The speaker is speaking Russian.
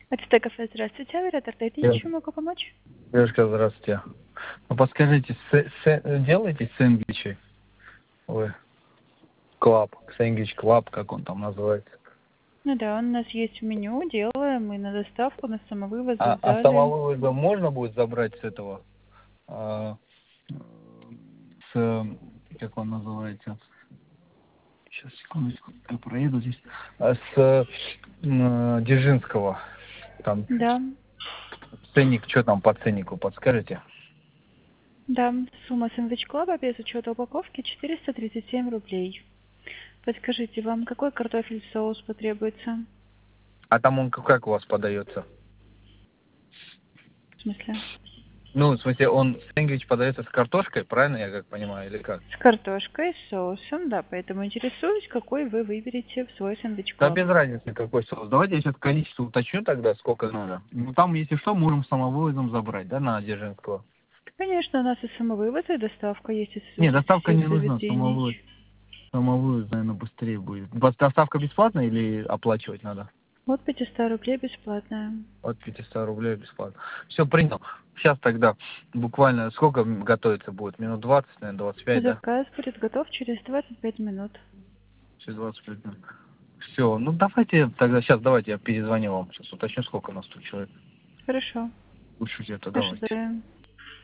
АТТ кафе, здравствуйте. Оператор Тайтич, чем могу помочь? Девушка, здравствуйте. Ну, подскажите, делаете сэндвичи? Вы, клаб, сэндвич клаб, как он там называется? Ну да, он у нас есть в меню, делаем и на доставку, на самовывоз, А вокзале. самовывоза можно будет забрать с этого? а, с, как он называется? Сейчас, секундочку, я проеду здесь. Дзержинского. Там Да, ценник, что там по ценнику, подскажете? да, сумма сэндвич клаба без учета упаковки 437 рублей. Подскажите, вам какой картофель соус потребуется? А там он как у вас подается? В смысле? Ну, в смысле, он сэндвич подается с картошкой, правильно я как понимаю, или как? С картошкой, с соусом, да, поэтому интересуюсь, какой вы выберете в свой сэндвич Да клаб. без разницы, какой соус. Давайте я сейчас количество уточню тогда, сколько надо. Ну, там, если что, можем самовывозом забрать, да, на Дзержинского? Конечно, у нас и самовывоз, и доставка есть Не, из доставка всех не нужна, заведений. самовывоз. Самовывоз, наверное, быстрее будет. Доставка бесплатная или оплачивать надо? От 500 рублей бесплатная. От 500 рублей бесплатно. Все, принял. Сейчас тогда буквально сколько готовиться будет? Минут 20, наверное, 25, да? Заказ будет готов через 25 минут. Через 25 минут. Все, ну давайте тогда, сейчас давайте я перезвоню вам. Сейчас уточню, сколько у нас тут человек. Хорошо. Лучше где-то, давайте. Ожидаем.